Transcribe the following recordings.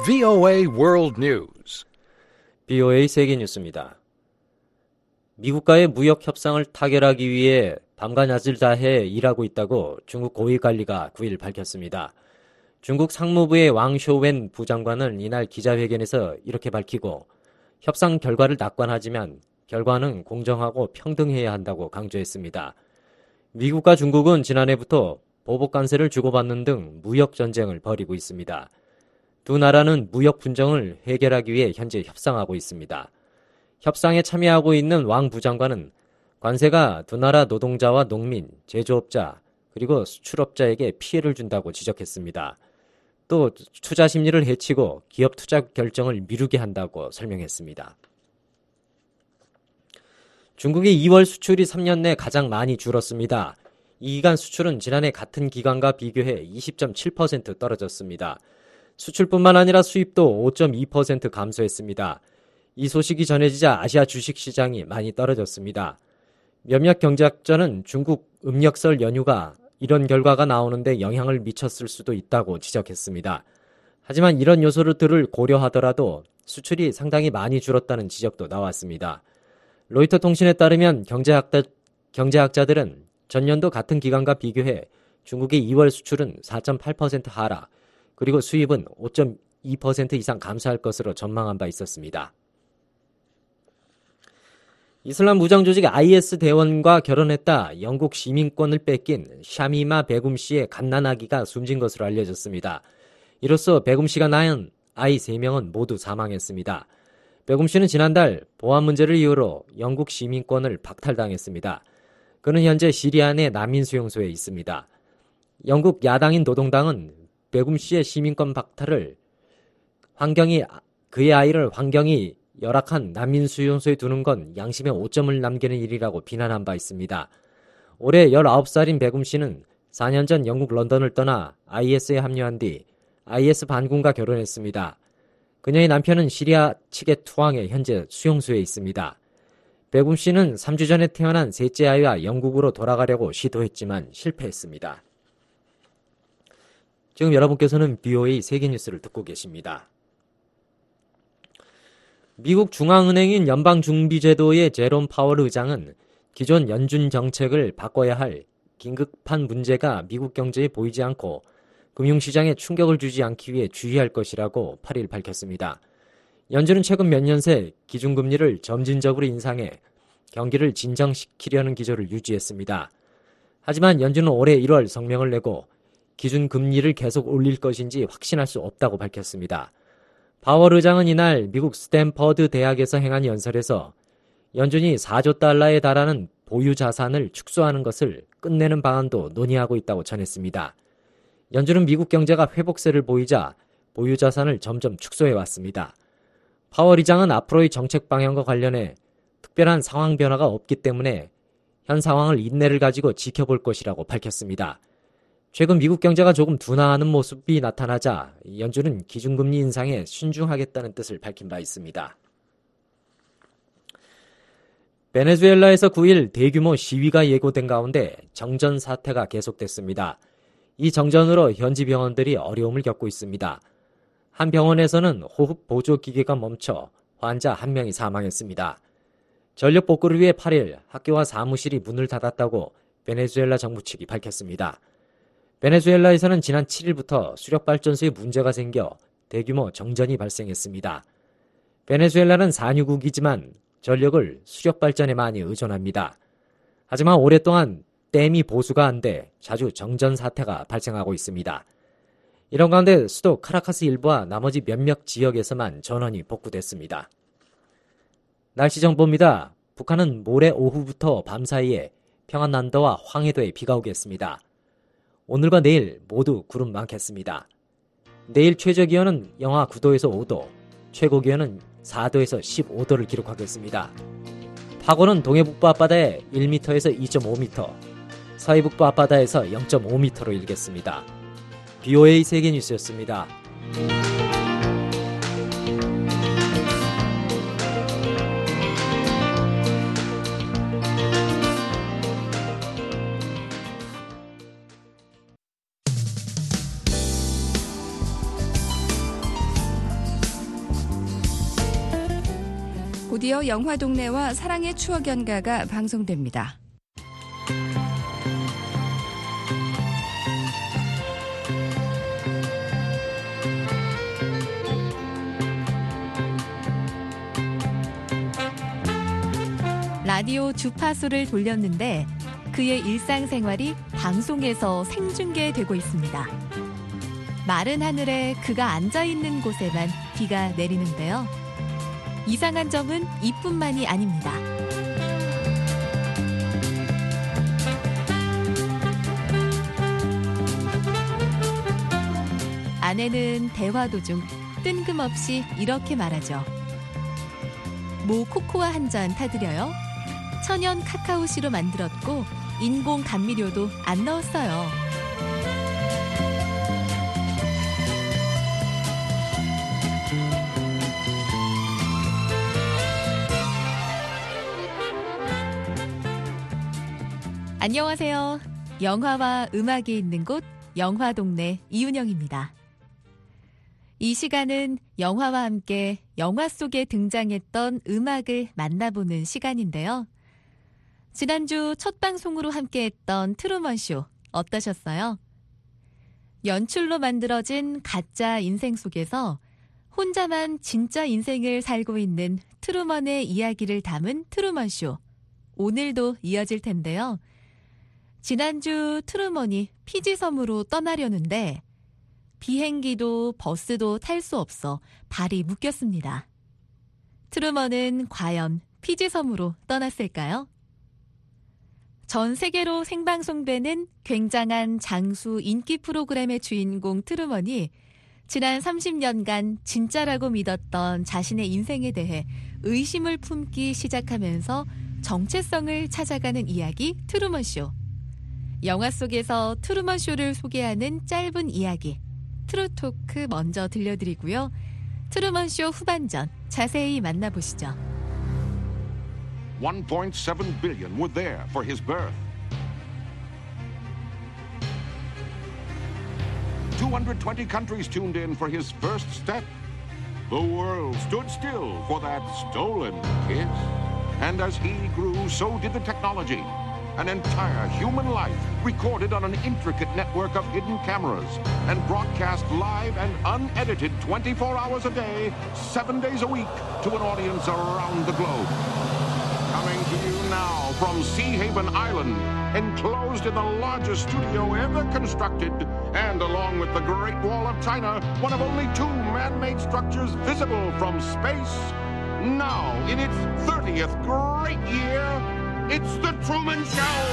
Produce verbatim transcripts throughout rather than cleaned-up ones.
브이오에이 World News. 브이오에이 세계 뉴스입니다. 미국과의 무역 협상을 타결하기 위해 밤과 낮을 다해 일하고 있다고 중국 고위관리가 구일 밝혔습니다. 중국 상무부의 왕쇼웬 부장관은 이날 기자회견에서 이렇게 밝히고 협상 결과를 낙관하지만 결과는 공정하고 평등해야 한다고 강조했습니다. 미국과 중국은 지난해부터 보복 관세를 주고받는 등 무역 전쟁을 벌이고 있습니다. 두 나라는 무역 분쟁을 해결하기 위해 현재 협상하고 있습니다. 협상에 참여하고 있는 왕 부장관은 관세가 두 나라 노동자와 농민, 제조업자, 그리고 수출업자에게 피해를 준다고 지적했습니다. 또 투자 심리를 해치고 기업 투자 결정을 미루게 한다고 설명했습니다. 중국의 이월 수출이 삼 년 내 가장 많이 줄었습니다. 이 기간 수출은 지난해 같은 기간과 비교해 이십 점 칠 퍼센트 떨어졌습니다. 수출뿐만 아니라 수입도 오 점 이 퍼센트 감소했습니다. 이 소식이 전해지자 아시아 주식시장이 많이 떨어졌습니다. 몇몇 경제학자는 중국 음력설 연휴가 이런 결과가 나오는데 영향을 미쳤을 수도 있다고 지적했습니다. 하지만 이런 요소들을 고려하더라도 수출이 상당히 많이 줄었다는 지적도 나왔습니다. 로이터 통신에 따르면 경제학자, 경제학자들은 전년도 같은 기간과 비교해 중국의 이월 수출은 사 점 팔 퍼센트 하락, 그리고 수입은 오 점 이 퍼센트 이상 감소할 것으로 전망한 바 있었습니다. 이슬람 무장 조직 아이에스 대원과 결혼했다 영국 시민권을 뺏긴 샤미마 베굼 씨의 갓난아기가 숨진 것으로 알려졌습니다. 이로써 베굼 씨가 낳은 아이 세 명은 모두 사망했습니다. 베굼 씨는 지난달 보안 문제를 이유로 영국 시민권을 박탈당했습니다. 그는 현재 시리아 내 난민 수용소에 있습니다. 영국 야당인 노동당은 베굼 씨의 시민권 박탈을 환경이 그의 아이를 환경이 열악한 난민 수용소에 두는 건 양심에 오점을 남기는 일이라고 비난한 바 있습니다. 올해 열아홉 살인 베굼 씨는 사 년 전 영국 런던을 떠나 아이에스에 합류한 뒤 아이에스 반군과 결혼했습니다. 그녀의 남편은 시리아 측의 투항해 현재 수용소에 있습니다. 베굼 씨는 삼 주 전에 태어난 셋째 아이와 영국으로 돌아가려고 시도했지만 실패했습니다. 지금 여러분께서는 브이오에이 세계뉴스를 듣고 계십니다. 미국 중앙은행인 연방준비제도의 제롬 파월 의장은 기존 연준 정책을 바꿔야 할 긴급한 문제가 미국 경제에 보이지 않고 금융시장에 충격을 주지 않기 위해 주의할 것이라고 팔일 밝혔습니다. 연준은 최근 몇 년 새 기준금리를 점진적으로 인상해 경기를 진정시키려는 기조를 유지했습니다. 하지만 연준은 올해 일월 성명을 내고 기준금리를 계속 올릴 것인지 확신할 수 없다고 밝혔습니다. 파월 의장은 이날 미국 스탠퍼드 대학에서 행한 연설에서 연준이 사조 달러에 달하는 보유 자산을 축소하는 것을 끝내는 방안도 논의하고 있다고 전했습니다. 연준은 미국 경제가 회복세를 보이자 보유 자산을 점점 축소해왔습니다. 파월 의장은 앞으로의 정책 방향과 관련해 특별한 상황 변화가 없기 때문에 현 상황을 인내를 가지고 지켜볼 것이라고 밝혔습니다. 최근 미국 경제가 조금 둔화하는 모습이 나타나자 연준은 기준금리 인상에 신중하겠다는 뜻을 밝힌 바 있습니다. 베네수엘라에서 구일 대규모 시위가 예고된 가운데 정전 사태가 계속됐습니다. 이 정전으로 현지 병원들이 어려움을 겪고 있습니다. 한 병원에서는 호흡 보조 기계가 멈춰 환자 한 명이 사망했습니다. 전력 복구를 위해 팔일 학교와 사무실이 문을 닫았다고 베네수엘라 정부 측이 밝혔습니다. 베네수엘라에서는 지난 칠일부터 수력발전소에 문제가 생겨 대규모 정전이 발생했습니다. 베네수엘라는 산유국이지만 전력을 수력발전에 많이 의존합니다. 하지만 오랫동안 댐이 보수가 안 돼 자주 정전 사태가 발생하고 있습니다. 이런 가운데 수도 카라카스 일부와 나머지 몇몇 지역에서만 전원이 복구됐습니다. 날씨 정보입니다. 북한은 모레 오후부터 밤 사이에 평안남도와 황해도에 비가 오겠습니다. 오늘과 내일 모두 구름 많겠습니다. 내일 최저기온은 영하 구도에서 오도, 최고기온은 사도에서 십오도를 기록하겠습니다. 파고는 동해북부 앞바다에 일 미터에서 이 점 오 미터, 서해북부 앞바다에서 영 점 오 미터로 일겠습니다. 브이오에이 세계뉴스였습니다. 곧이어 영화동네와 사랑의 추억 연가가 방송됩니다. 라디오 주파수를 돌렸는데 그의 일상생활이 방송에서 생중계되고 있습니다. 마른 하늘에 그가 앉아있는 곳에만 비가 내리는데요. 이상한 점은 이뿐만이 아닙니다. 아내는 대화 도중 뜬금없이 이렇게 말하죠. 뭐 코코아 한 잔 타드려요? 천연 카카오씨로 만들었고 인공 감미료도 안 넣었어요. 안녕하세요. 영화와 음악이 있는 곳 영화동네 이윤영입니다. 이 시간은 영화와 함께 영화 속에 등장했던 음악을 만나보는 시간인데요. 지난주 첫 방송으로 함께했던 트루먼쇼 어떠셨어요? 연출로 만들어진 가짜 인생 속에서 혼자만 진짜 인생을 살고 있는 트루먼의 이야기를 담은 트루먼쇼. 오늘도 이어질 텐데요. 지난주 트루먼이 피지섬으로 떠나려는데 비행기도 버스도 탈 수 없어 발이 묶였습니다. 트루먼은 과연 피지섬으로 떠났을까요? 전 세계로 생방송되는 굉장한 장수 인기 프로그램의 주인공 트루먼이 지난 삼십 년간 진짜라고 믿었던 자신의 인생에 대해 의심을 품기 시작하면서 정체성을 찾아가는 이야기 트루먼쇼. 영화 속에서 트루먼쇼를 소개하는 짧은 이야기 트루토크 먼저 들려드리고요. 트루먼쇼 후반전 자세히 만나보시죠. one point seven billion were there for his birth. two hundred twenty countries tuned in for his first step. The world stood still for that stolen kiss. And as he grew, so did the technology. An entire human life recorded on an intricate network of hidden cameras and broadcast live and unedited twenty-four hours a day, seven days a week to an audience around the globe. Coming to you now from Sea Haven Island, enclosed in the largest studio ever constructed, and along with the Great Wall of China, one of only two man-made structures visible from space. Now, in its thirtieth great year, it's The Truman Show!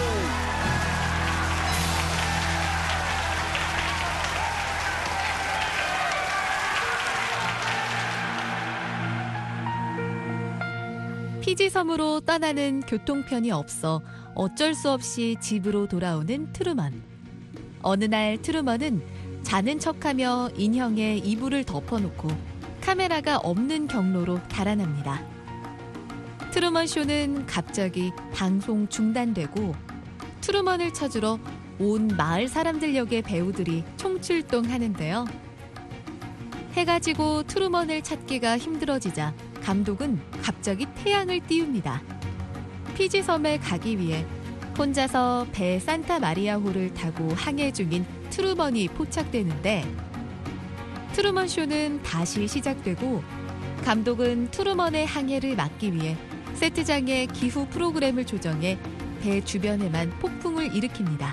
피지섬으로 떠나는 교통편이 없어 어쩔 수 없이 집으로 돌아오는 트루먼. 어느 날 트루먼은 자는 척하며 인형의 이불을 덮어놓고 카메라가 없는 경로로 달아납니다. 트루먼 쇼는 갑자기 방송 중단되고 트루먼을 찾으러 온 마을 사람들 역의 배우들이 총출동하는데요. 해가 지고 트루먼을 찾기가 힘들어지자 감독은 갑자기 태양을 띄웁니다. 피지섬에 가기 위해 혼자서 배 산타 마리아호를 타고 항해 중인 트루먼이 포착되는데 트루먼 쇼는 다시 시작되고 감독은 트루먼의 항해를 막기 위해 세트장에 기후 프로그램을 조정해 배 주변에만 폭풍을 일으킵니다.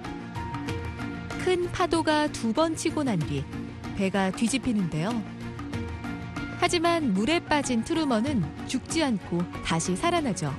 큰 파도가 두 번 치고 난 뒤 배가 뒤집히는데요. 하지만 물에 빠진 트루먼은 죽지 않고 다시 살아나죠.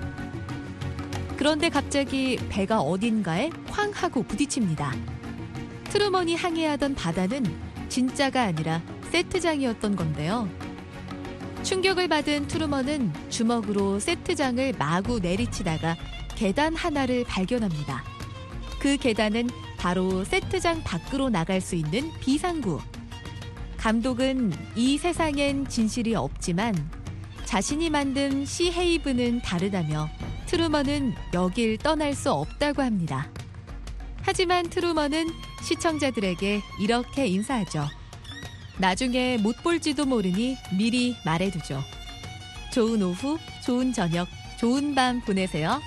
그런데 갑자기 배가 어딘가에 쾅 하고 부딪힙니다. 트루먼이 항해하던 바다는 진짜가 아니라 세트장이었던 건데요. 충격을 받은 트루먼은 주먹으로 세트장을 마구 내리치다가 계단 하나를 발견합니다. 그 계단은 바로 세트장 밖으로 나갈 수 있는 비상구. 감독은 이 세상엔 진실이 없지만 자신이 만든 시헤이븐은 다르다며 트루먼은 여길 떠날 수 없다고 합니다. 하지만 트루먼은 시청자들에게 이렇게 인사하죠. 나중에 못 볼지도 모르니 미리 말해두죠. 좋은 오후, 좋은 저녁, 좋은 밤 보내세요.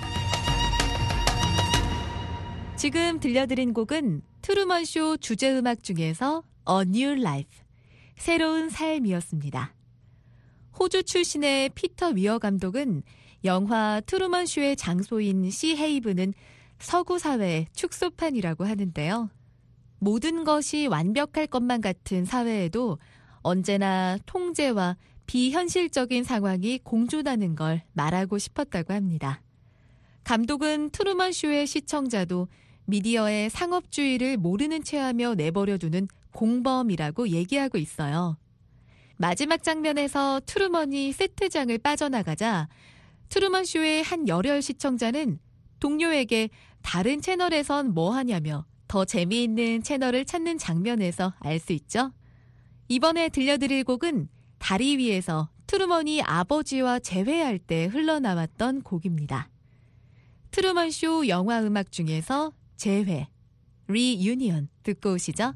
지금 들려드린 곡은 트루먼 쇼 주제음악 중에서 A New Life, 새로운 삶이었습니다. 호주 출신의 피터 위어 감독은 영화 트루먼 쇼의 장소인 시헤이븐은 서구 사회의 축소판이라고 하는데요. 모든 것이 완벽할 것만 같은 사회에도 언제나 통제와 비현실적인 상황이 공존하는 걸 말하고 싶었다고 합니다. 감독은 트루먼 쇼의 시청자도 미디어의 상업주의를 모르는 체하며 내버려두는 공범이라고 얘기하고 있어요. 마지막 장면에서 트루먼이 세트장을 빠져나가자 트루먼 쇼의 한 열혈 시청자는 동료에게 다른 채널에선 뭐 하냐며 더 재미있는 채널을 찾는 장면에서 알 수 있죠. 이번에 들려드릴 곡은 다리 위에서 트루먼이 아버지와 재회할 때 흘러나왔던 곡입니다. 트루먼 쇼 영화 음악 중에서 재회, 리유니언 듣고 오시죠.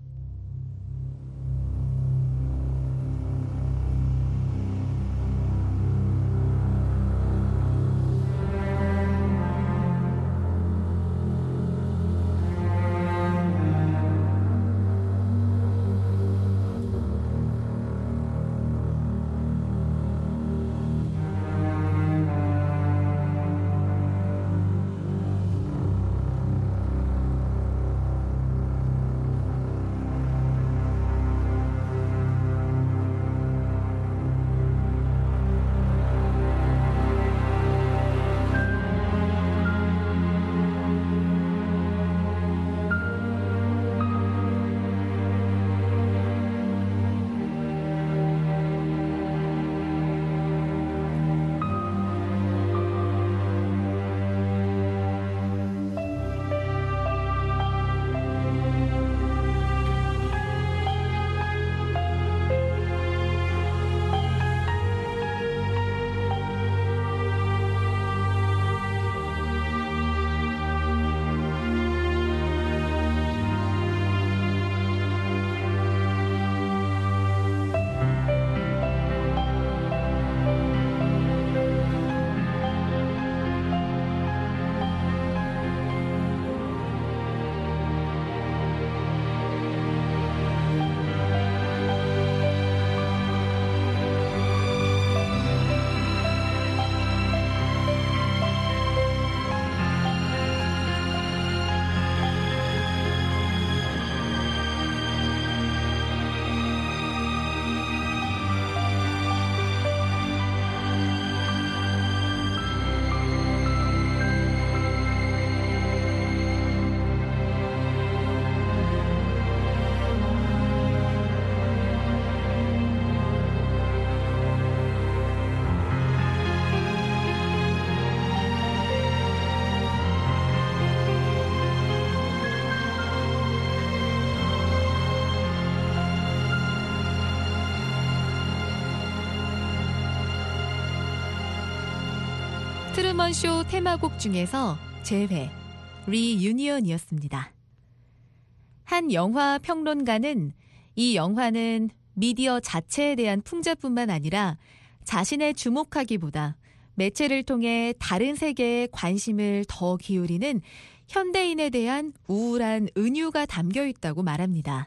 트루먼 쇼 테마곡 중에서 재회, 리유니언이었습니다. 한 영화 평론가는 이 영화는 미디어 자체에 대한 풍자뿐만 아니라 자신의 주목하기보다 매체를 통해 다른 세계에 관심을 더 기울이는 현대인에 대한 우울한 은유가 담겨 있다고 말합니다.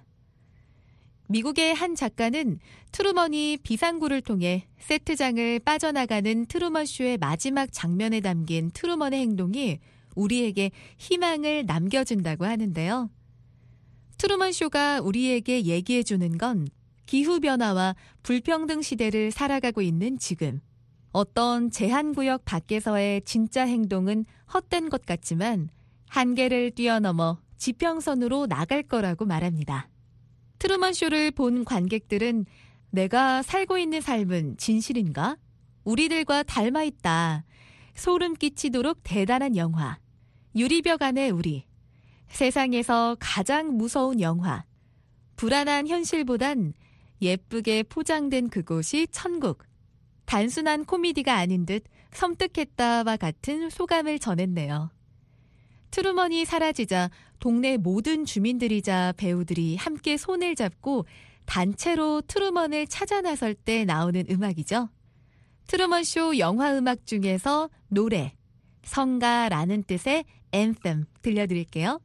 미국의 한 작가는 트루먼이 비상구를 통해 세트장을 빠져나가는 트루먼 쇼의 마지막 장면에 담긴 트루먼의 행동이 우리에게 희망을 남겨준다고 하는데요. 트루먼 쇼가 우리에게 얘기해주는 건 기후변화와 불평등 시대를 살아가고 있는 지금. 어떤 제한구역 밖에서의 진짜 행동은 헛된 것 같지만 한계를 뛰어넘어 지평선으로 나갈 거라고 말합니다. 트루먼 쇼를 본 관객들은 내가 살고 있는 삶은 진실인가? 우리들과 닮아 있다. 소름 끼치도록 대단한 영화. 유리벽 안의 우리. 세상에서 가장 무서운 영화. 불안한 현실보단 예쁘게 포장된 그곳이 천국. 단순한 코미디가 아닌 듯 섬뜩했다와 같은 소감을 전했네요. 트루먼이 사라지자 동네 모든 주민들이자 배우들이 함께 손을 잡고 단체로 트루먼을 찾아 나설 때 나오는 음악이죠. 트루먼쇼 영화 음악 중에서 노래, 성가라는 뜻의 anthem 들려드릴게요.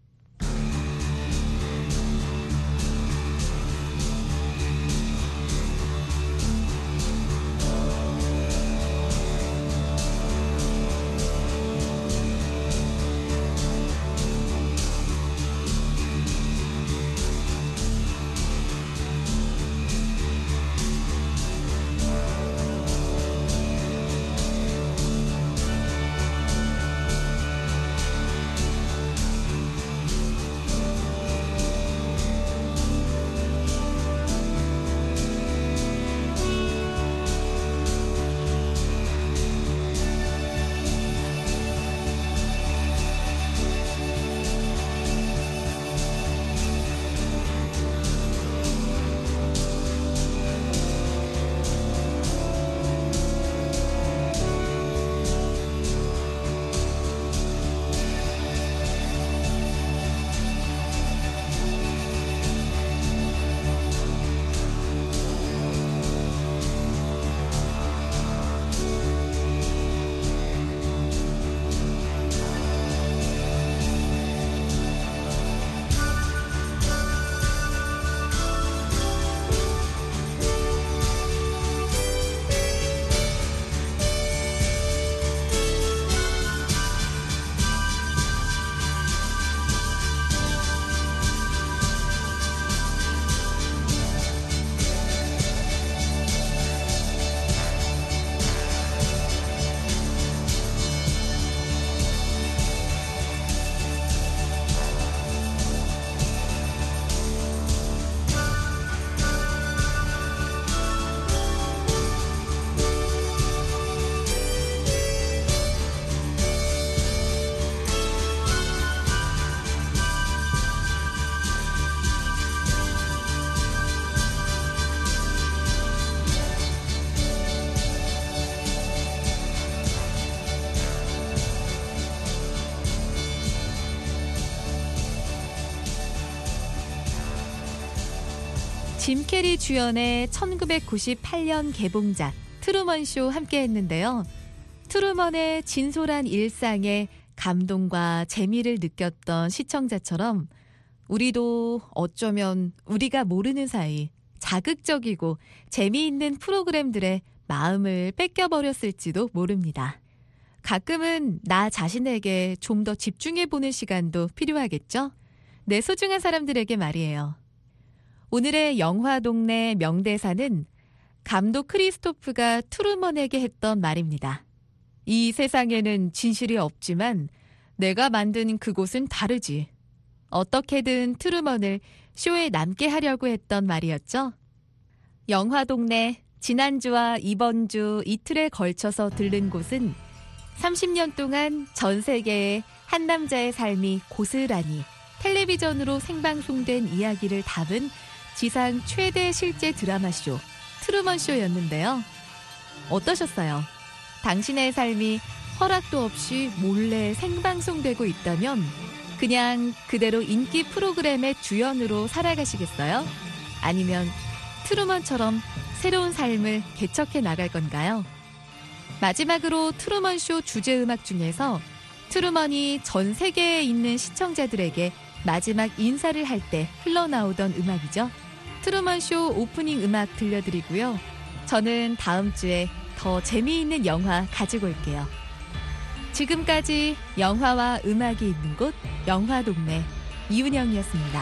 짐 캐리 주연의 천구백구십팔 년 개봉작 트루먼쇼 함께 했는데요. 트루먼의 진솔한 일상에 감동과 재미를 느꼈던 시청자처럼 우리도 어쩌면 우리가 모르는 사이 자극적이고 재미있는 프로그램들의 마음을 뺏겨버렸을지도 모릅니다. 가끔은 나 자신에게 좀 더 집중해보는 시간도 필요하겠죠? 내 소중한 사람들에게 말이에요. 오늘의 영화동네 명대사는 감독 크리스토프가 트루먼에게 했던 말입니다. 이 세상에는 진실이 없지만 내가 만든 그곳은 다르지. 어떻게든 트루먼을 쇼에 남게 하려고 했던 말이었죠. 영화동네 지난주와 이번 주 이틀에 걸쳐서 들른 곳은 삼십 년 동안 전 세계의 한 남자의 삶이 고스란히 텔레비전으로 생방송된 이야기를 담은 지상 최대 실제 드라마쇼 트루먼쇼였는데요. 어떠셨어요? 당신의 삶이 허락도 없이 몰래 생방송되고 있다면 그냥 그대로 인기 프로그램의 주연으로 살아가시겠어요? 아니면 트루먼처럼 새로운 삶을 개척해 나갈 건가요? 마지막으로 트루먼쇼 주제음악 중에서 트루먼이 전 세계에 있는 시청자들에게 마지막 인사를 할 때 흘러나오던 음악이죠. 트루먼쇼 오프닝 음악 들려드리고요. 저는 다음 주에 더 재미있는 영화 가지고 올게요. 지금까지 영화와 음악이 있는 곳 영화동네 이은영이었습니다.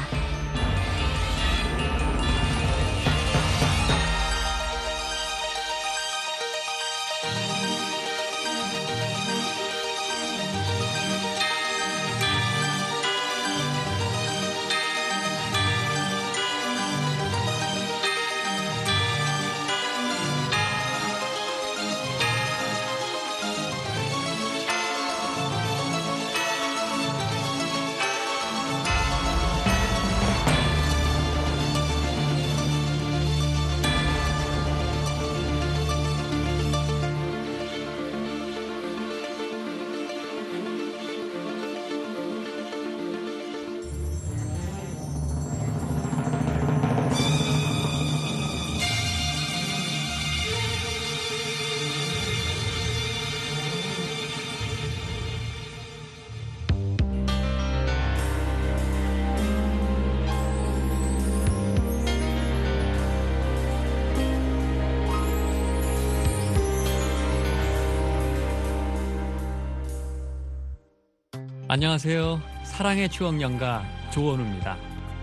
안녕하세요. 사랑의 추억 연가 조원우입니다.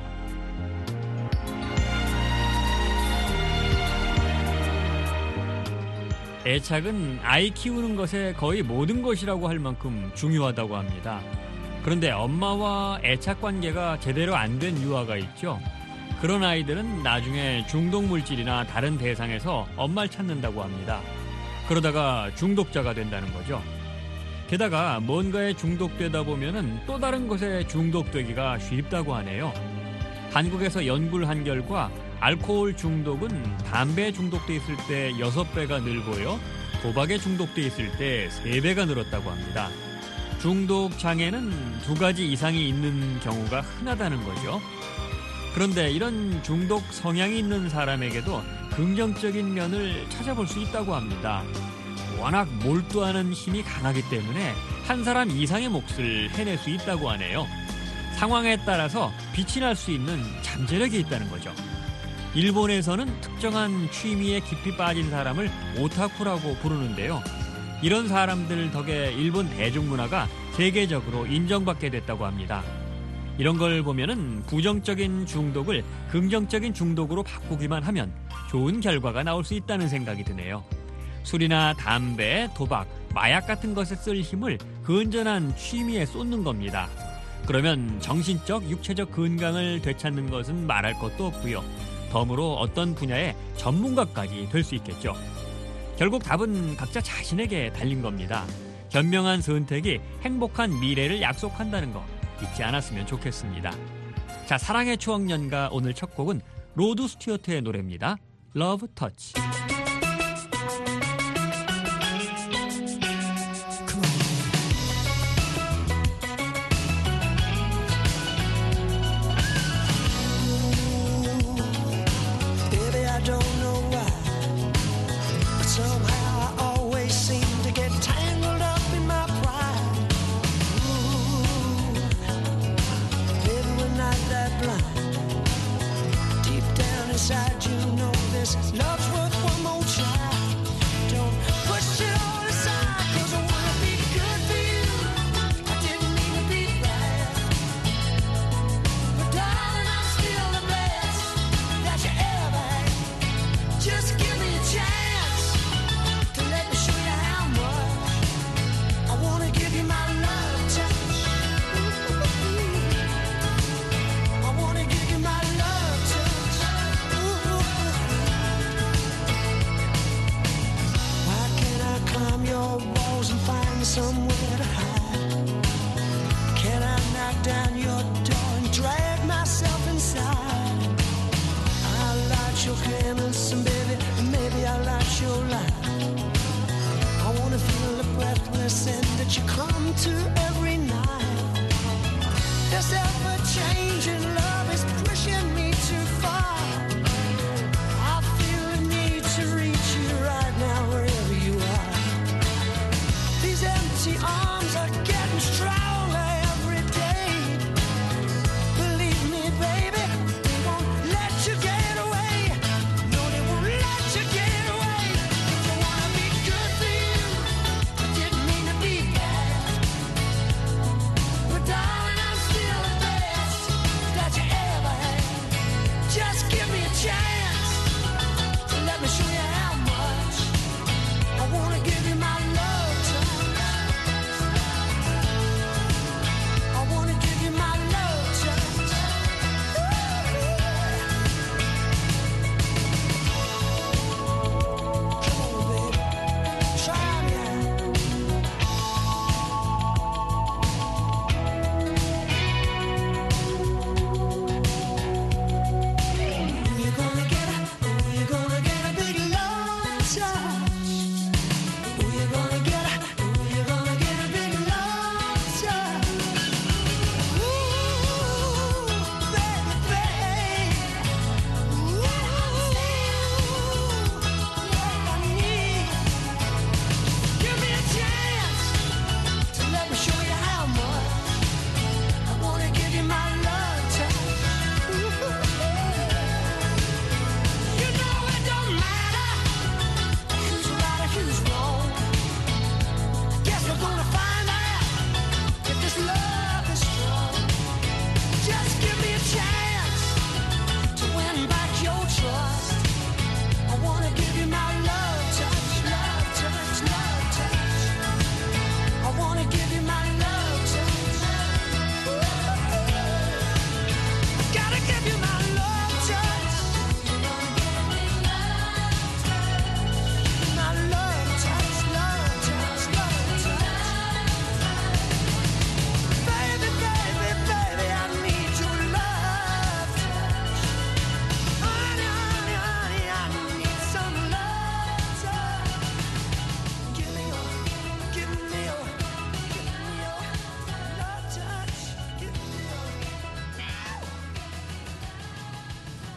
애착은 아이 키우는 것에 거의 모든 것이라고 할 만큼 중요하다고 합니다. 그런데 엄마와 애착 관계가 제대로 안 된 유아가 있죠. 그런 아이들은 나중에 중독물질이나 다른 대상에서 엄마를 찾는다고 합니다. 그러다가 중독자가 된다는 거죠. 게다가 뭔가에 중독되다 보면은 또 다른 것에 중독되기가 쉽다고 하네요. 한국에서 연구를 한 결과 알코올 중독은 담배에 중독돼 있을 때 여섯 배가 늘고요. 도박에 중독돼 있을 때 세 배가 늘었다고 합니다. 중독 장애는 두 가지 이상이 있는 경우가 흔하다는 거죠. 그런데 이런 중독 성향이 있는 사람에게도 긍정적인 면을 찾아볼 수 있다고 합니다. 워낙 몰두하는 힘이 강하기 때문에 한 사람 이상의 몫을 해낼 수 있다고 하네요. 상황에 따라서 빛이 날 수 있는 잠재력이 있다는 거죠. 일본에서는 특정한 취미에 깊이 빠진 사람을 오타쿠라고 부르는데요. 이런 사람들 덕에 일본 대중문화가 세계적으로 인정받게 됐다고 합니다. 이런 걸 보면은 부정적인 중독을 긍정적인 중독으로 바꾸기만 하면 좋은 결과가 나올 수 있다는 생각이 드네요. 술이나 담배, 도박, 마약 같은 것에 쓸 힘을 건전한 취미에 쏟는 겁니다. 그러면 정신적, 육체적 건강을 되찾는 것은 말할 것도 없고요. 덤으로 어떤 분야의 전문가까지 될 수 있겠죠. 결국 답은 각자 자신에게 달린 겁니다. 현명한 선택이 행복한 미래를 약속한다는 거 잊지 않았으면 좋겠습니다. 자, 사랑의 추억 연가 오늘 첫 곡은 로드 스튜어트의 노래입니다. Love Touch. Inside you know this love's worth one more try. Don't push it all aside, 'cause I wanna be good for you. I didn't mean to be bad, but darling, I'm still the best that you ever had. Just give me a chance to let me show you how much I wanna give you my love touch. I wanna give you my love touch. Climb your walls and find somewhere to hide. Can I knock down your door and drag myself inside? I'll light your candles and baby, maybe I'll light your light. I wanna feel the breathless end that you come to every night. This ever-changing love is pushing me too far. I feel the need to reach you right now wherever you are. These empty arms are getting stronger every day. Believe me, baby, they won't let you get away. No, they won't let you get away. I wanna be good for you. I didn't mean to be bad, but darling, I'm still the best that you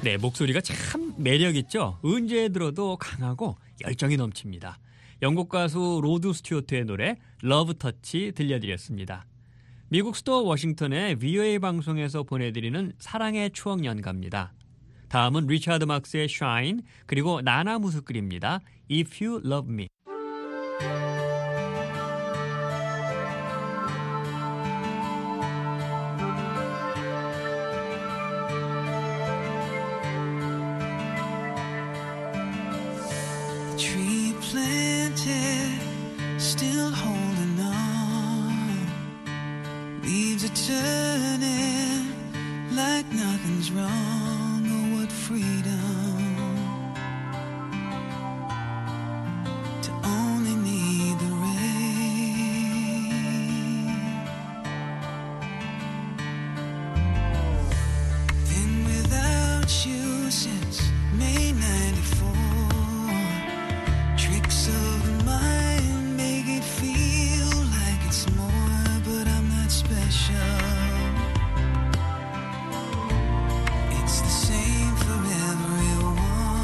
네, 목소리가 참 매력 있죠. 언제 들어도 강하고 열정이 넘칩니다. 영국 가수 로드 스튜어트의 노래 러브 터치 들려드렸습니다. 미국 수도 워싱턴의 브이오에이 방송에서 보내드리는 사랑의 추억 연가입니다. 다음은 리차드 막스의 Shine 그리고 나나 무스글입니다. If You Love Me. Tree planted, still holding on. Leaves are turning like nothing's wrong. Oh, what freedom to only need the rain. Been without you since May ninety-four. Tricks of the mind make it feel like it's more, but I'm not special. It's the same for everyone.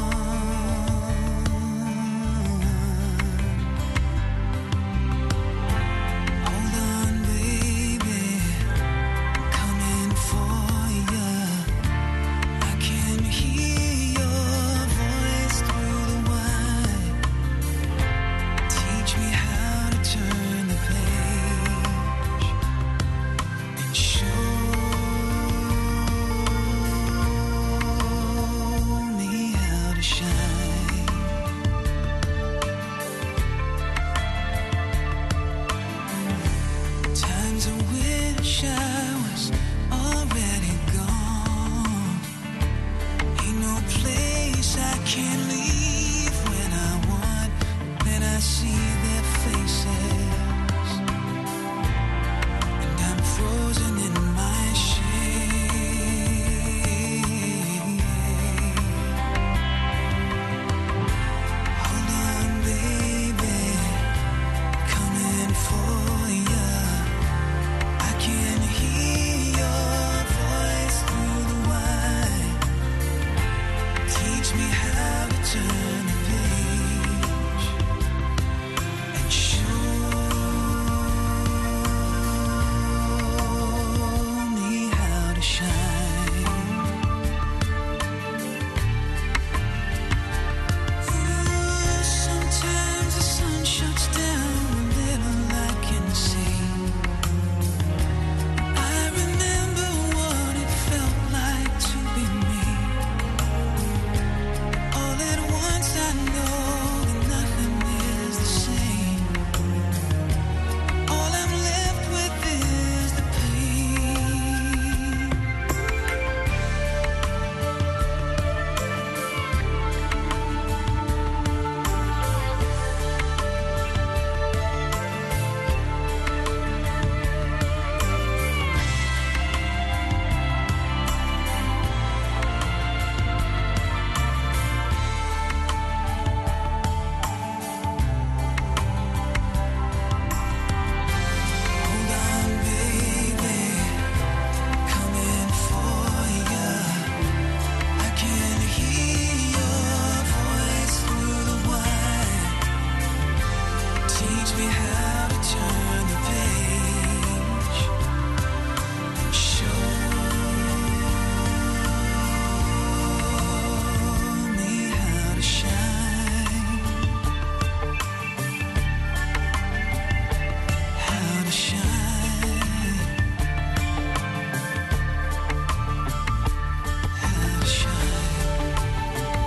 Hold on, baby, I'm coming for ya. I can hear your voice through the wine. Teach me how to turn the page and show me how to shine. Times I wish I was already gone. Ain't no place I can't leave when I want. Then I see their faces, and I'm frozen in my shade. Hold on, baby, coming for ya. I can hear your voice through the wine. Teach me how to turn the page and show me how to shine. Ooh, sometimes the sun shuts down a little, I can see. I remember what it felt like to be me. All at once I know that nothing is the same. All I'm left with is the pain. Hold on, baby, coming for ya. I can hear your voice through the wine. Teach me how to turn the page and show me how to shine. How to shine. How to shine.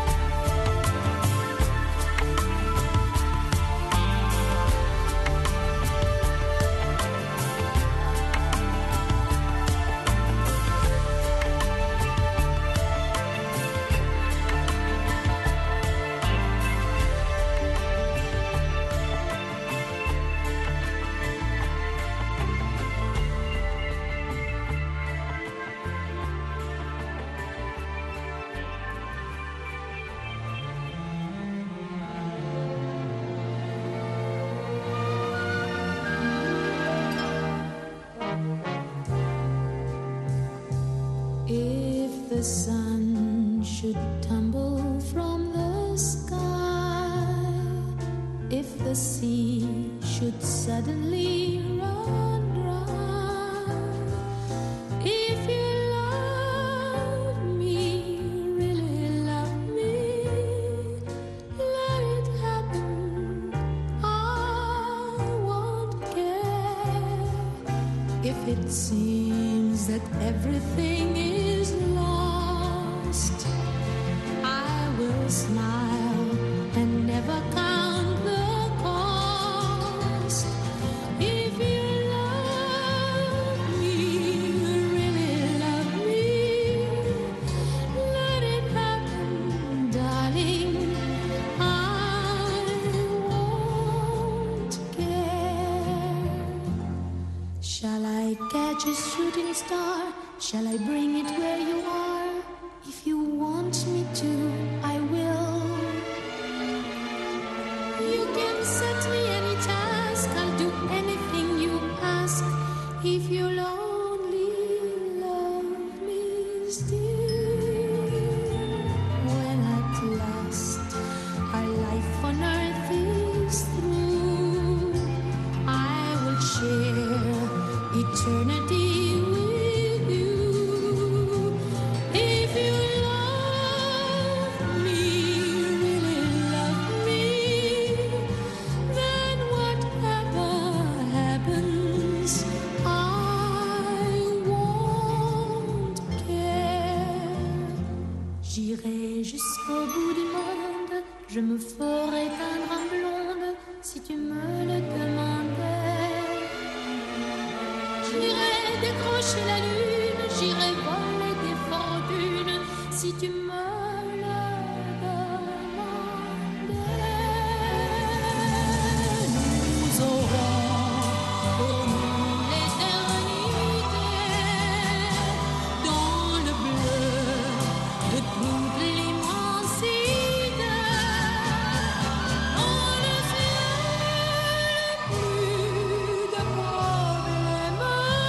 If the sun should should tumble from the sky, if the sea should suddenly run dry, if you love me, really love me, let it happen, I won't care. If it seems that everything is lost, I will smile and never count the cost. If you love me, really love me, let it happen, darling, I won't care. Shall I catch a shooting star? Shall I bring it where you are? If you want me to, I will. You can set me any task, I'll do anything you ask, if you'll only love me still. When at last our life on earth is through, I will share eternity with you. If you love me, really love me, then whatever happens, I won't care. J'irai jusqu'au bout du monde, je me ferai teindre en blonde si tu me le demandais. J'irai décrocher la lune, j'irai voler des fortunes si tu me le demandais. Nous aurons pour nous l'éternité dans le bleu de toute l'immensité. Dans le ciel, plus de problèmes.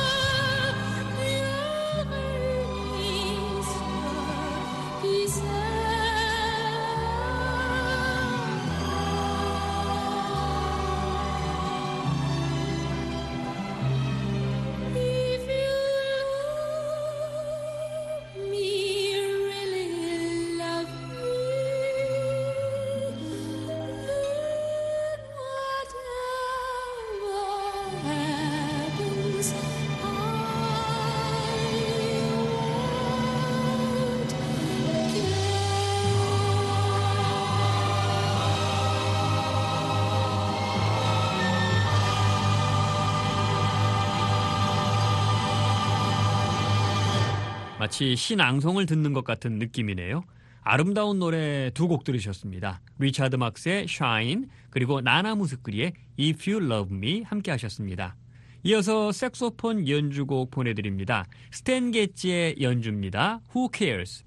Dieu réunisse qui sait. If you love me, really love me, then whatever happens, I won't care. 마치 신앙송을 듣는 것 같은 느낌이네요. 아름다운 노래 두 곡 들으셨습니다. 리차드 막스의 Shine, 그리고 나나 무스크리의 If You Love Me 함께 하셨습니다. 이어서 색소폰 연주곡 보내드립니다. 스탠 게츠의 연주입니다. Who Cares?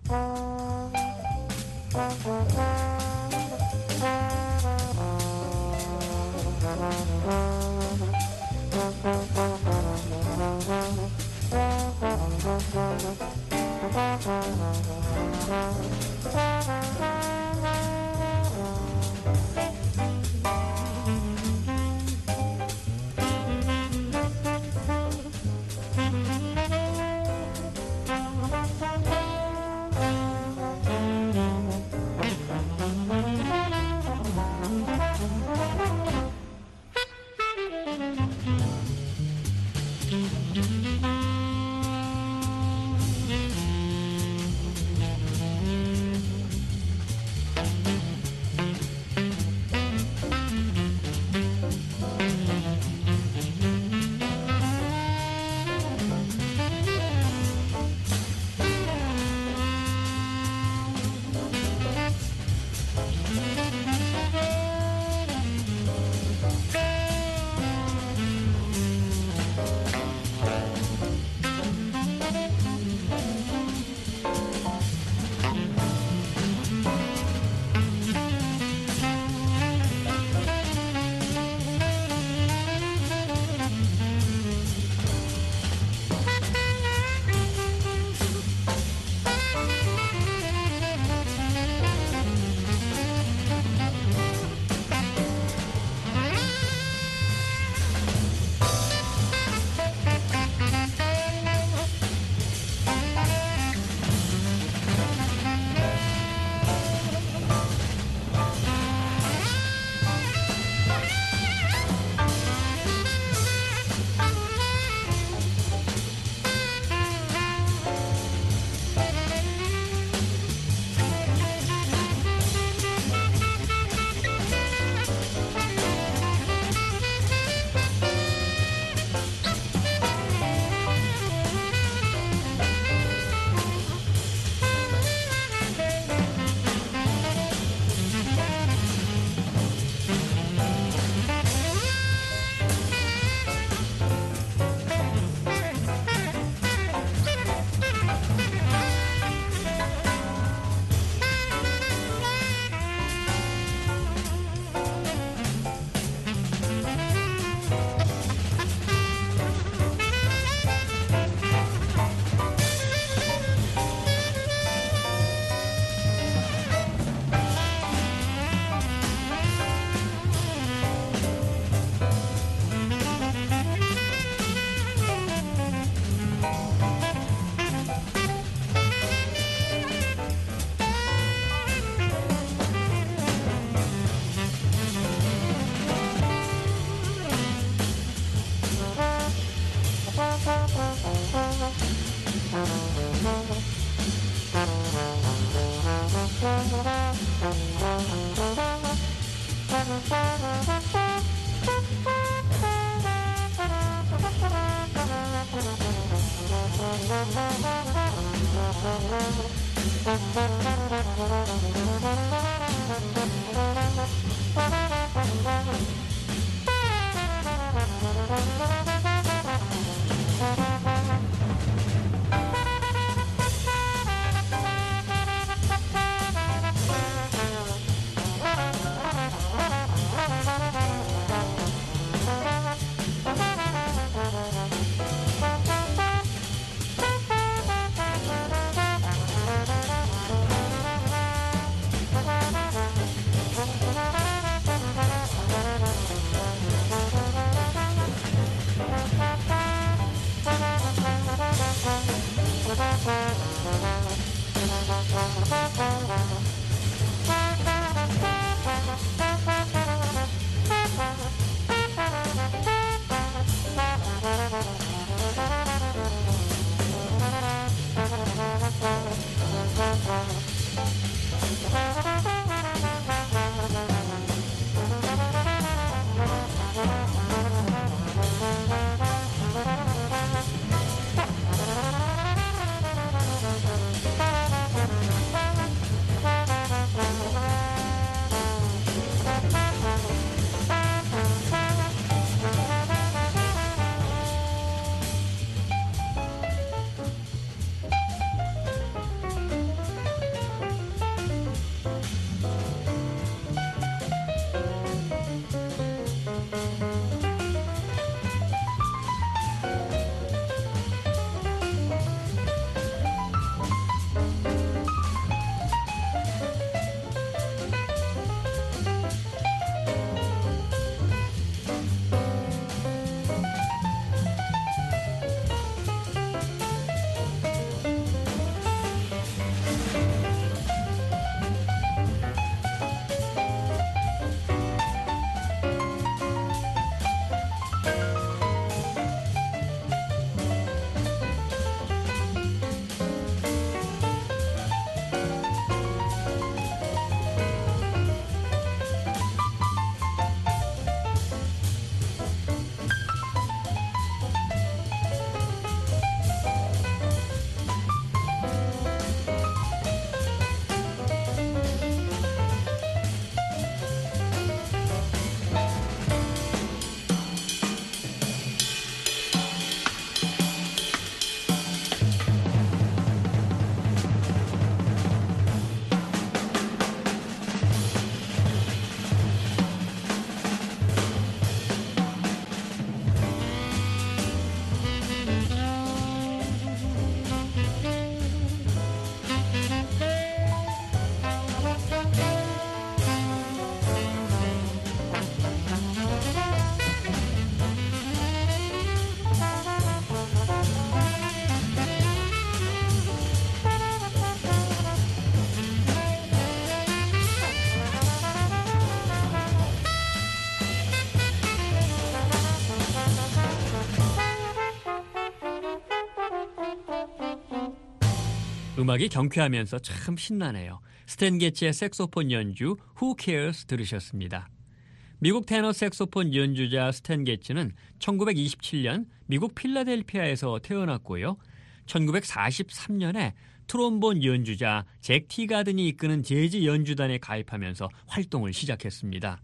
음악이 경쾌하면서 참 신나네요. 스탠 게츠의 색소폰 연주 Who Cares 들으셨습니다. 미국 테너 색소폰 연주자 스탠 게츠는 천구백이십칠 년 미국 필라델피아에서 태어났고요. 천구백사십삼 년에 트롬본 연주자 잭 티가든이 이끄는 재즈 연주단에 가입하면서 활동을 시작했습니다.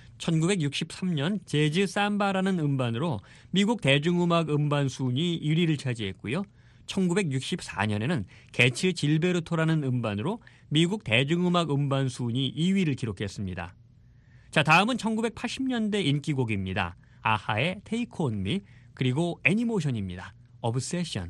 천구백육십삼 년 재즈 삼바라는 음반으로 미국 대중음악 음반 순위 일 위를 차지했고요. 천구백육십사 년에는 게츠 질베르토라는 음반으로 미국 대중음악 음반 순위 이 위를 기록했습니다. 자, 다음은 천구백팔십 년대 인기곡입니다. 아하의 Take On Me 그리고 애니모션입니다. Obsession.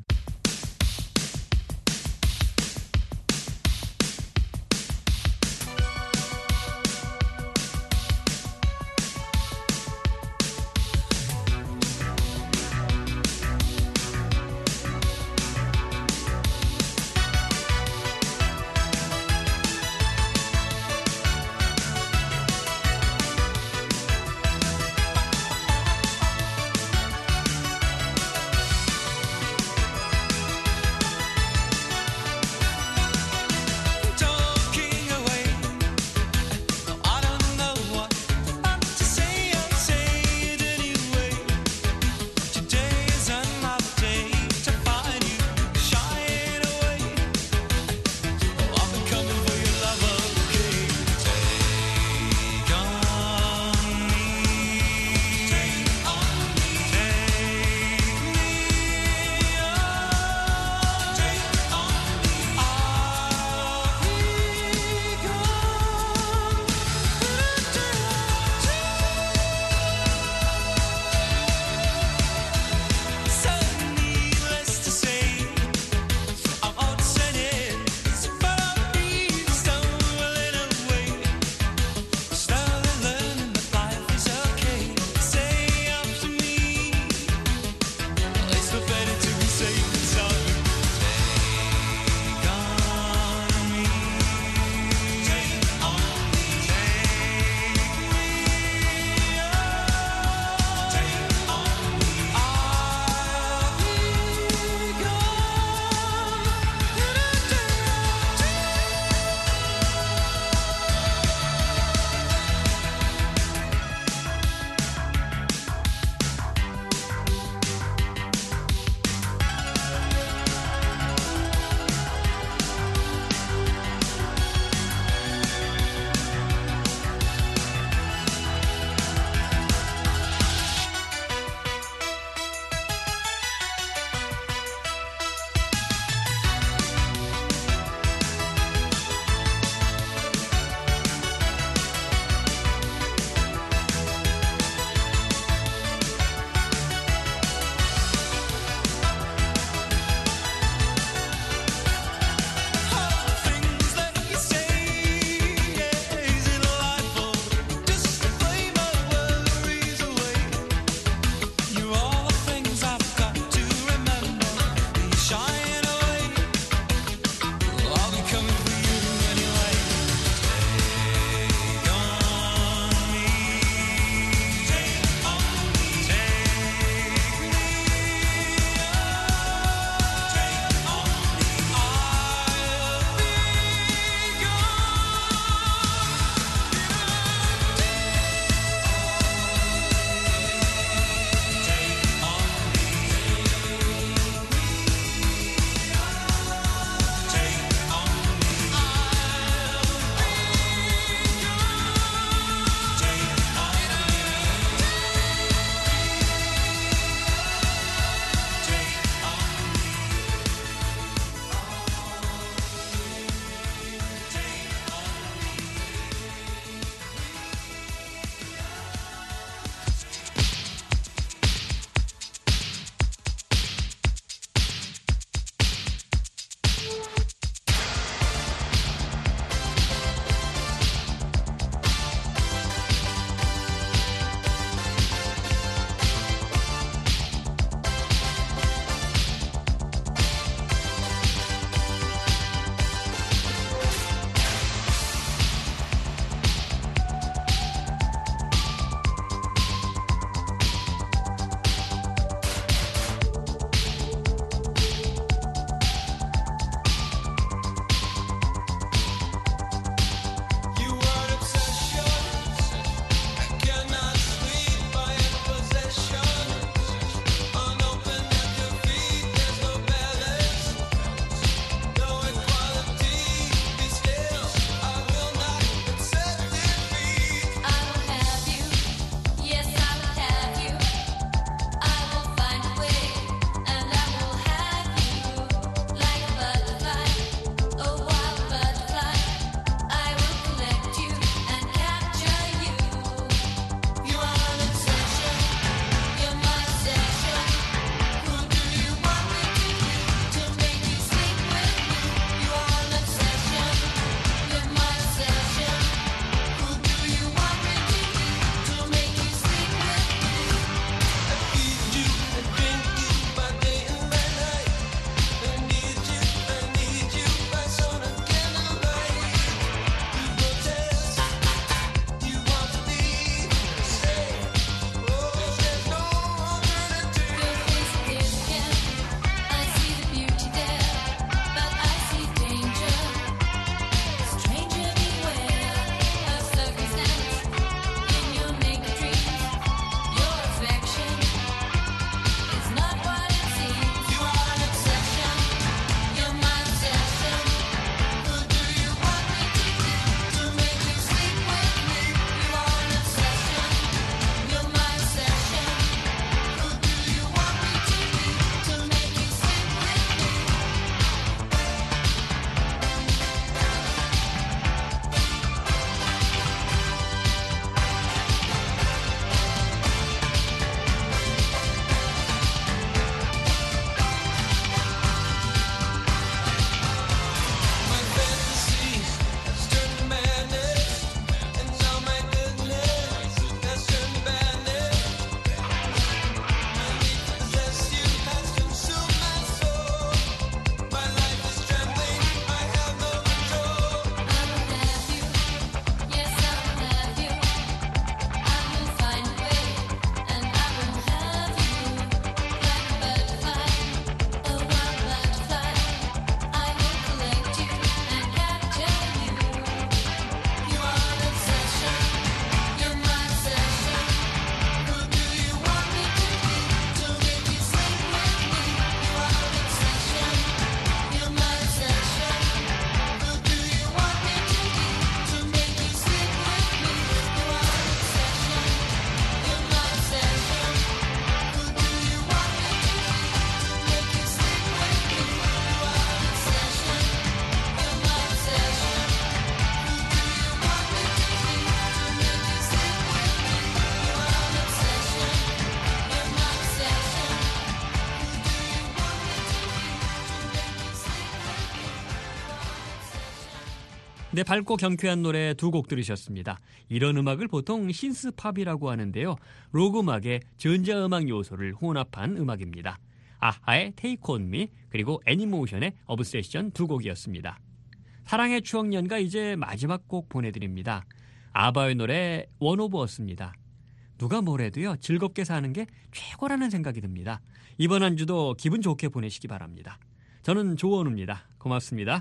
네, 밝고 경쾌한 노래 두 곡 들으셨습니다. 이런 음악을 보통 신스팝이라고 하는데요. 록 음악의 전자음악 요소를 혼합한 음악입니다. 아하의 Take On Me 그리고 애니모션의 어브세션 두 곡이었습니다. 사랑의 추억 연가 이제 마지막 곡 보내드립니다. 아바의 노래 원 오브 어스입니다. 누가 뭐래도요 즐겁게 사는 게 최고라는 생각이 듭니다. 이번 한 주도 기분 좋게 보내시기 바랍니다. 저는 조원우입니다. 고맙습니다.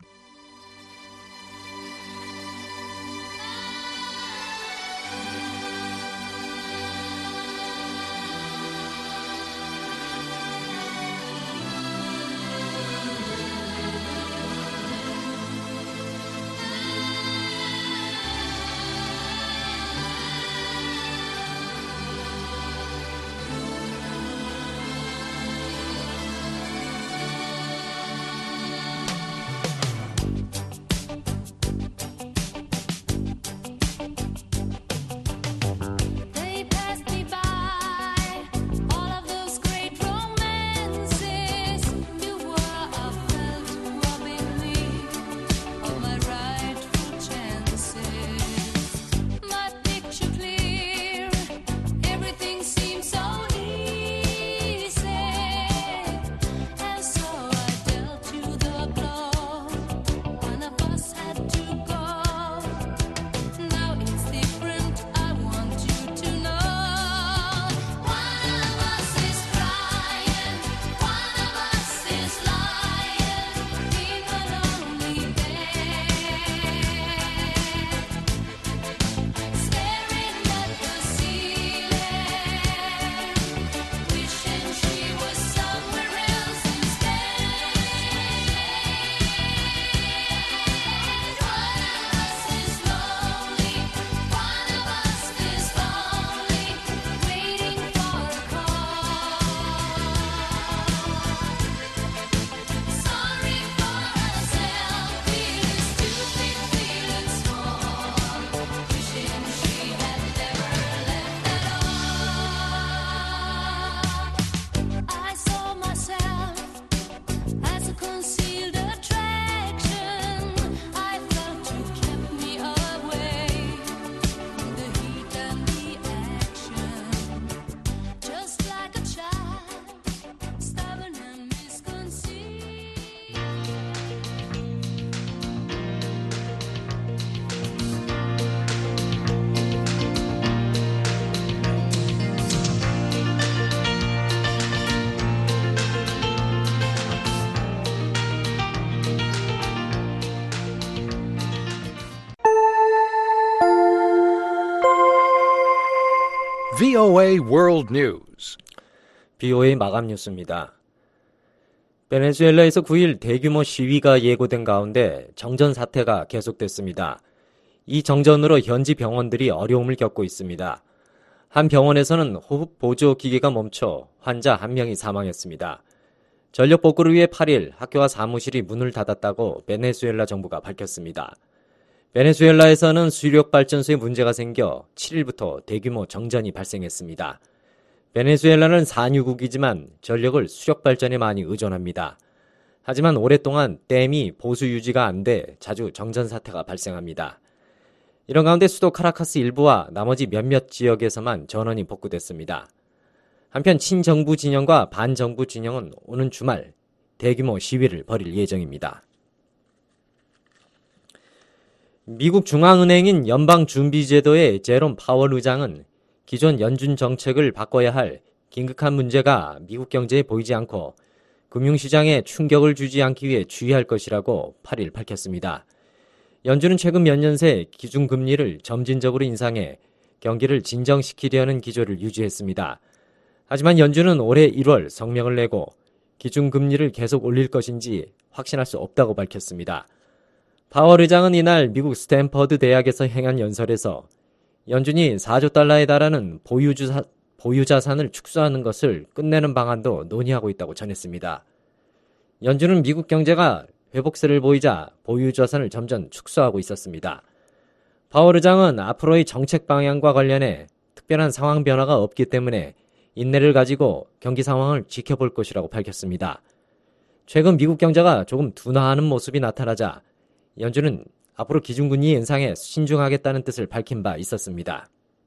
브이오에이 World News. 브이오에이 마감 뉴스입니다. 베네수엘라에서 구 일 대규모 시위가 예고된 가운데 정전 사태가 계속됐습니다. 이 정전으로 현지 병원들이 어려움을 겪고 있습니다. 한 병원에서는 호흡 보조 기계가 멈춰 환자 한 명이 사망했습니다. 전력 복구를 위해 팔 일 학교와 사무실이 문을 닫았다고 베네수엘라 정부가 밝혔습니다. 베네수엘라에서는 수력 발전소에 문제가 생겨 칠 일부터 대규모 정전이 발생했습니다. 베네수엘라는 산유국이지만 전력을 수력 발전에 많이 의존합니다. 하지만 오랫동안 댐이 보수 유지가 안 돼 자주 정전 사태가 발생합니다. 이런 가운데 수도 카라카스 일부와 나머지 몇몇 지역에서만 전원이 복구됐습니다. 한편 친정부 진영과 반정부 진영은 오는 주말 대규모 시위를 벌일 예정입니다. 미국 중앙은행인 연방준비제도의 제롬 파월 의장은 기존 연준 정책을 바꿔야 할 긴급한 문제가 미국 경제에 보이지 않고 금융시장에 충격을 주지 않기 위해 주의할 것이라고 팔 일 밝혔습니다. 연준은 최근 몇 년 새 기준금리를 점진적으로 인상해 경기를 진정시키려는 기조를 유지했습니다. 하지만 연준은 올해 일월 성명을 내고 기준금리를 계속 올릴 것인지 확신할 수 없다고 밝혔습니다. 파월 의장은 이날 미국 스탠퍼드 대학에서 행한 연설에서 연준이 사조 달러에 달하는 보유주사, 보유자산을 축소하는 것을 끝내는 방안도 논의하고 있다고 전했습니다. 연준은 미국 경제가 회복세를 보이자 보유자산을 점점 축소하고 있었습니다. 파월 의장은 앞으로의 정책 방향과 관련해 특별한 상황 변화가 없기 때문에 인내를 가지고 경기 상황을 지켜볼 것이라고 밝혔습니다. 최근 미국 경제가 조금 둔화하는 모습이 나타나자 연준은 앞으로 기준금리 인상에 신중하겠다는 뜻을 밝힌 바 있었습니다.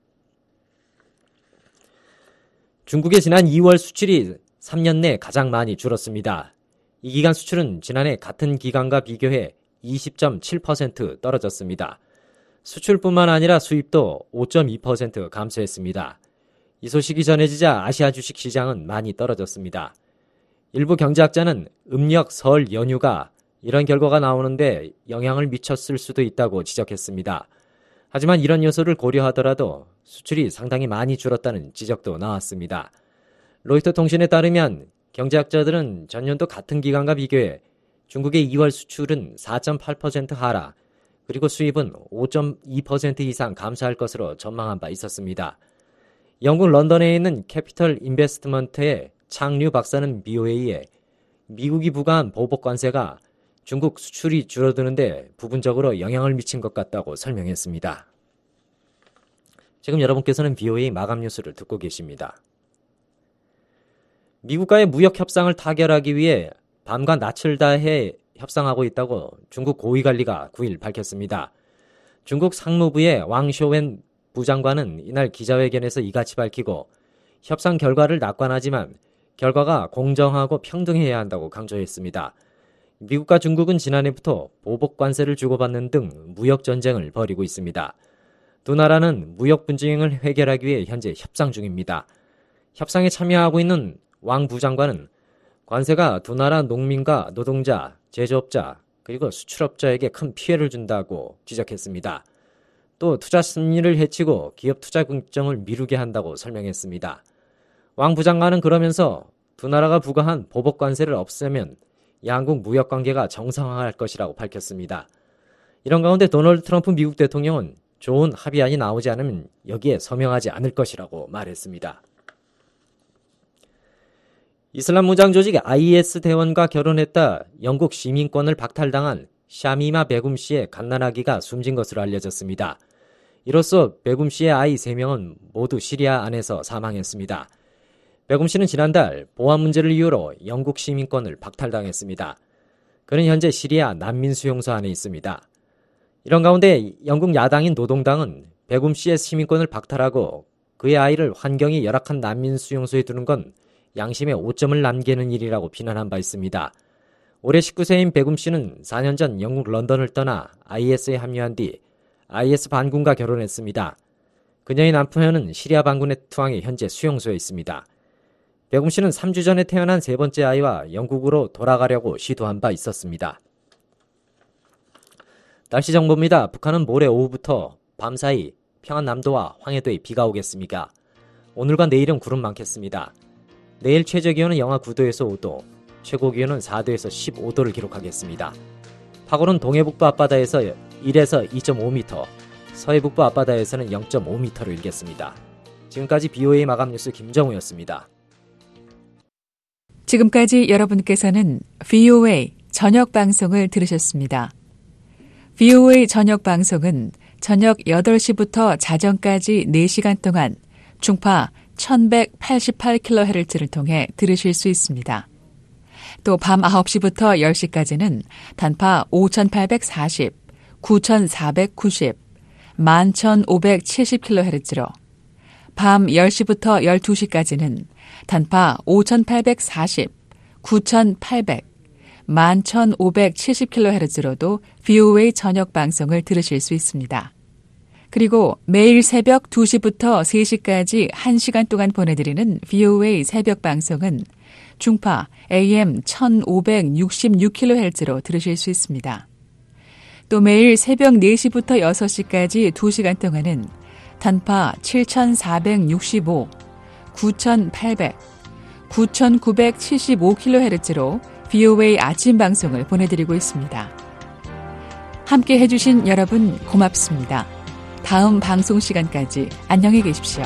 중국의 지난 이월 수출이 삼 년 내 가장 많이 줄었습니다. 이 기간 수출은 지난해 같은 기간과 비교해 이십 점 칠 퍼센트 떨어졌습니다. 수출뿐만 아니라 수입도 오 점 이 퍼센트 감소했습니다. 이 소식이 전해지자 아시아 주식 시장은 많이 떨어졌습니다. 일부 경제학자는 음력 설 연휴가 이런 결과가 나오는데 영향을 미쳤을 수도 있다고 지적했습니다. 하지만 이런 요소를 고려하더라도 수출이 상당히 많이 줄었다는 지적도 나왔습니다. 로이터 통신에 따르면 경제학자들은 전년도 같은 기간과 비교해 중국의 이월 수출은 사 점 팔 퍼센트 하락, 그리고 수입은 오 점 이 퍼센트 이상 감소할 것으로 전망한 바 있었습니다. 영국 런던에 있는 캐피털 인베스트먼트의 창류 박사는 비오에이에 미국이 부과한 보복 관세가 중국 수출이 줄어드는데 부분적으로 영향을 미친 것 같다고 설명했습니다. 지금 여러분께서는 비오에이 마감 뉴스를 듣고 계십니다. 미국과의 무역 협상을 타결하기 위해 밤과 낯을 다해 협상하고 있다고 중국 고위관리가 구 일 밝혔습니다. 중국 상무부의 왕쇼웬 부장관은 이날 기자회견에서 이같이 밝히고 협상 결과를 낙관하지만 결과가 공정하고 평등해야 한다고 강조했습니다. 미국과 중국은 지난해부터 보복 관세를 주고받는 등 무역 전쟁을 벌이고 있습니다. 두 나라는 무역 분쟁을 해결하기 위해 현재 협상 중입니다. 협상에 참여하고 있는 왕 부장관은 관세가 두 나라 농민과 노동자, 제조업자, 그리고 수출업자에게 큰 피해를 준다고 지적했습니다. 또 투자 심리를 해치고 기업 투자 긍정을 미루게 한다고 설명했습니다. 왕 부장관은 그러면서 두 나라가 부과한 보복 관세를 없애면 양국 무역 관계가 정상화할 것이라고 밝혔습니다. 이런 가운데 도널드 트럼프 미국 대통령은 좋은 합의안이 나오지 않으면 여기에 서명하지 않을 것이라고 말했습니다. 이슬람 무장 조직 아이에스 대원과 결혼했다 영국 시민권을 박탈당한 샤미마 베굼 씨의 갓난아기가 숨진 것으로 알려졌습니다. 이로써 베굼 씨의 아이 세 명은 모두 시리아 안에서 사망했습니다. 베굼 씨는 지난달 보안 문제를 이유로 영국 시민권을 박탈당했습니다. 그는 현재 시리아 난민 수용소 안에 있습니다. 이런 가운데 영국 야당인 노동당은 베굼 씨의 시민권을 박탈하고 그의 아이를 환경이 열악한 난민 수용소에 두는 건 양심에 오점을 남기는 일이라고 비난한 바 있습니다. 올해 십구 세인 베굼 씨는 사 년 전 영국 런던을 떠나 아이에스에 합류한 뒤 아이에스 반군과 결혼했습니다. 그녀의 남편은 시리아 반군의 투항에 현재 수용소에 있습니다. 베굼 씨는 삼 주 전에 태어난 세 번째 아이와 영국으로 돌아가려고 시도한 바 있었습니다. 날씨 정보입니다. 북한은 모레 오후부터 밤사이 평안남도와 황해도에 비가 오겠습니다. 오늘과 내일은 구름 많겠습니다. 내일 최저기온은 영하 구 도에서 오 도, 최고기온은 사 도에서 십오 도를 기록하겠습니다. 파고는 동해북부 앞바다에서 일에서 이 점 오 미터, 서해북부 앞바다에서는 영 점 오 미터로 일겠습니다. 지금까지 비오에이 마감 뉴스 김정우였습니다. 지금까지 여러분께서는 브이오에이 저녁 방송을 들으셨습니다. 브이오에이 저녁 방송은 저녁 여덟 시부터 자정까지 네 시간 동안 중파 천백팔십팔 킬로헤르츠를 통해 들으실 수 있습니다. 또 밤 아홉 시부터 열 시까지는 단파 오천팔백사십, 구천사백구십, 만천오백칠십 킬로헤르츠로, 밤 열 시부터 열두 시까지는 단파 오천팔백사십, 구천팔백, 만천오백칠십 킬로헤르츠로도 브이오에이 저녁 방송을 들으실 수 있습니다. 그리고 매일 새벽 두 시부터 세 시까지 한 시간 동안 보내드리는 브이오에이 새벽 방송은 중파 에이엠 천오백육십육 킬로헤르츠로 들으실 수 있습니다. 또 매일 새벽 네 시부터 여섯 시까지 두 시간 동안은 단파 칠천사백육십오, 구천팔백, 구천구백칠십오 킬로헤르츠로 브이오에이 아침 방송을 보내드리고 있습니다. 함께 해주신 여러분 고맙습니다. 다음 방송 시간까지 안녕히 계십시오.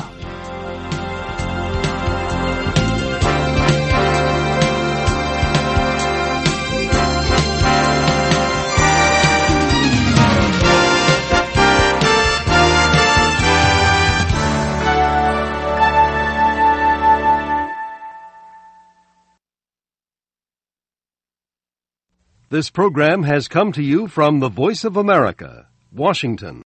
This program has come to you from the Voice of America, Washington.